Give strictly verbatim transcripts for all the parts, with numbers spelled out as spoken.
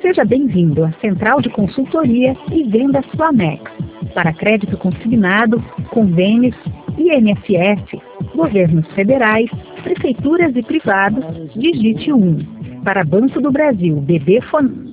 Seja bem-vindo à Central de Consultoria e Vendas Flamex. Para crédito consignado, convênios, I N S S, governos federais, prefeituras e privados, digite um. Para Banco do Brasil, B B Fon...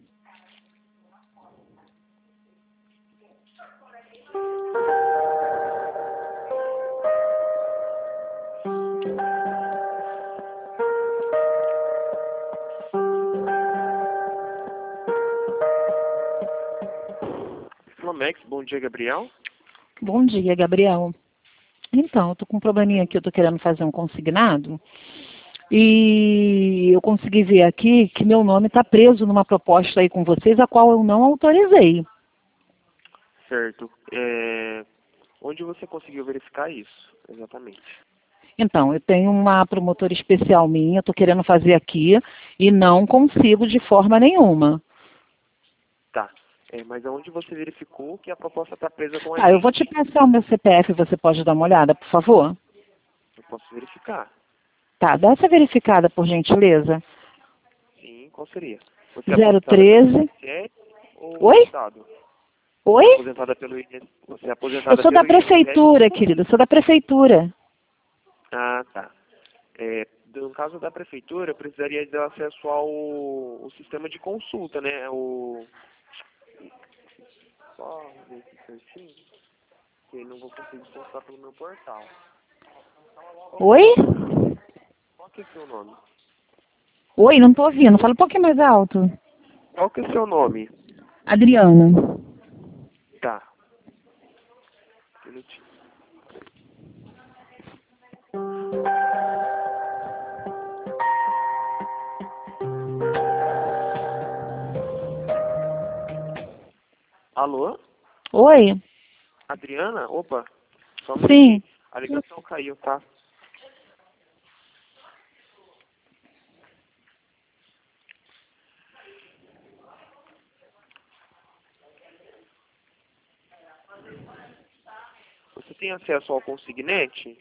Flamex, bom dia, Gabriel. Bom dia, Gabriel. Então, eu tô com um probleminha aqui, eu tô querendo fazer um consignado e eu consegui ver aqui que meu nome está preso numa proposta aí com vocês, a qual eu não autorizei. Certo. É... Onde você conseguiu verificar isso, exatamente? Então, eu tenho uma promotora especial minha, estou querendo fazer aqui e não consigo de forma nenhuma. Tá. É, mas aonde você verificou que a proposta está presa com a Ah, gente? eu vou te passar o meu C P F, você pode dar uma olhada, por favor? Eu posso verificar. Tá, dá essa verificada, por gentileza. Sim, qual seria? Você é zero aposentada treze. pelo I N S S ou Oi? Estado? Oi? Você é aposentada pelo I N S S? Você é aposentada Eu sou da pelo I N S S? prefeitura, querida, eu sou da prefeitura. Ah, tá. É, no caso da prefeitura, eu precisaria de acesso ao, ao sistema de consulta, né? O... Só ver aqui certinho, que eu não vou conseguir consultar pelo meu portal. Oi? Qual que é o seu nome? Oi, não tô ouvindo, fala um pouquinho mais alto. Qual que é o seu nome? Adriana. Tá. Um minutinho. Alô? Oi? Adriana? Opa. Só um Sim. minutinho. A ligação caiu, tá? Você tem acesso ao consignete?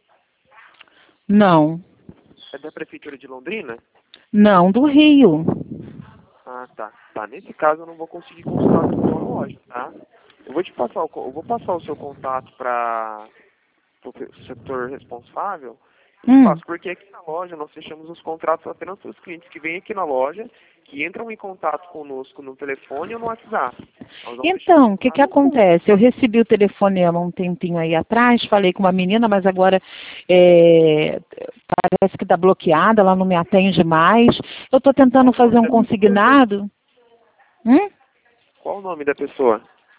Não. É da Prefeitura de Londrina? Não, do Rio. Ah, tá. Tá, nesse caso eu não vou conseguir consultar na sua loja, tá? Eu vou te passar o, co- eu vou passar o seu contato para o setor responsável. Eu Hum. faço, porque aqui na loja nós fechamos os contratos apenas para os clientes que vêm aqui na loja, que entram em contato conosco no telefone ou no WhatsApp. Nós não fechamos Então, o que que contrato. acontece? Eu recebi o telefonema um tempinho aí atrás, falei com uma menina, mas agora é, parece que está bloqueada, ela não me atende mais. Eu estou tentando Qual o fazer um nome da pessoa? consignado. Hum? Qual o nome da pessoa?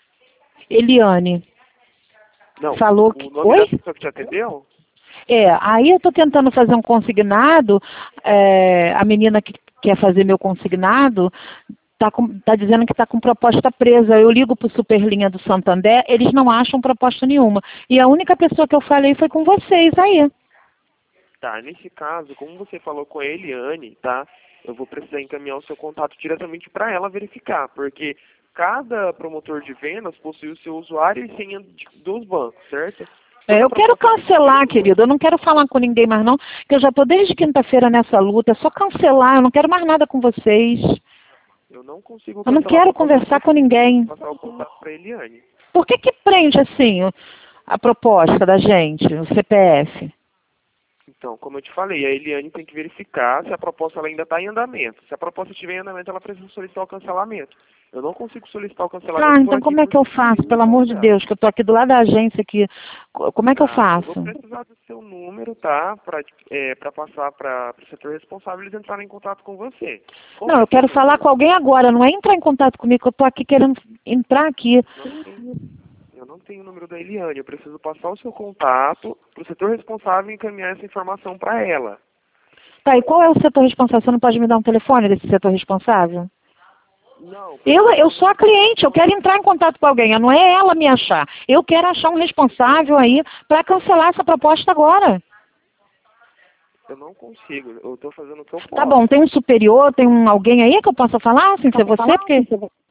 Eliane. Não, Falou o que... nome Oi? da pessoa que te atendeu? É, aí eu estou tentando fazer um consignado, é, a menina que quer fazer meu consignado está tá dizendo que está com proposta presa. Eu ligo para o Superlinha do Santander, eles não acham proposta nenhuma. E a única pessoa que eu falei foi com vocês aí. Tá, nesse caso, como você falou com a Eliane, tá? Eu vou precisar encaminhar o seu contato diretamente para ela verificar, porque cada promotor de vendas possui o seu usuário e senha de- dos bancos, certo? É, Toda eu quero proposta cancelar, que- querido. Eu não quero falar com ninguém mais não, que eu já estou desde quinta-feira nessa luta. É só cancelar, eu não quero mais nada com vocês. Eu não consigo Eu não cancelar a quero proposta, conversar com ninguém. vou passar o contato para a Eliane. Por que que prende assim o- a proposta da gente, o C P F? Então, como eu te falei, a Eliane tem que verificar se a proposta ela ainda está em andamento. Se a proposta estiver em andamento, ela precisa solicitar o cancelamento. Eu não consigo solicitar o cancelamento Ah, por então aqui, como é que eu porque faço? Pelo amor de Deus, que eu tô aqui do lado da agência aqui. Co- Como é que eu Tá, faço? eu vou precisar do seu número, tá? Para é, pra passar para o setor responsável eles entrarem em contato com você. Qual Não, que é eu o seu quero falar número? com alguém agora, não é entrar em contato comigo, que eu tô aqui querendo entrar aqui. Não tenho, eu não tenho o número da Eliane, eu preciso passar o seu contato para o setor responsável e encaminhar essa informação para ela. Tá, e qual é o setor responsável? Você não pode me dar um telefone desse setor responsável? Não, Eu, eu sou a cliente, eu quero entrar em contato com alguém, não é ela me achar. Eu quero achar um responsável aí para cancelar essa proposta agora. eu não consigo, eu estou fazendo o que eu posso. Tá bom, tem um superior, tem um alguém aí que eu possa falar, sem ser você, porque